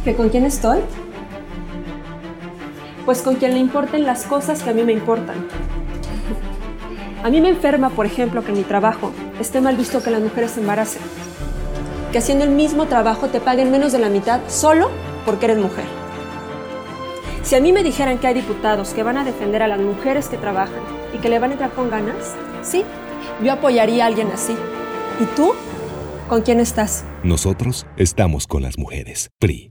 ¿Que con quién estoy? Pues con quien le importen las cosas que a mí me importan. A mí me enferma, por ejemplo, que en mi trabajo esté mal visto que las mujeres se embaracen. Que haciendo el mismo trabajo te paguen menos de la mitad solo porque eres mujer. Si a mí me dijeran que hay diputados que van a defender a las mujeres que trabajan y que le van a entrar con ganas, sí, yo apoyaría a alguien así. ¿Y tú? ¿Con quién estás? Nosotros estamos con las mujeres. PRI.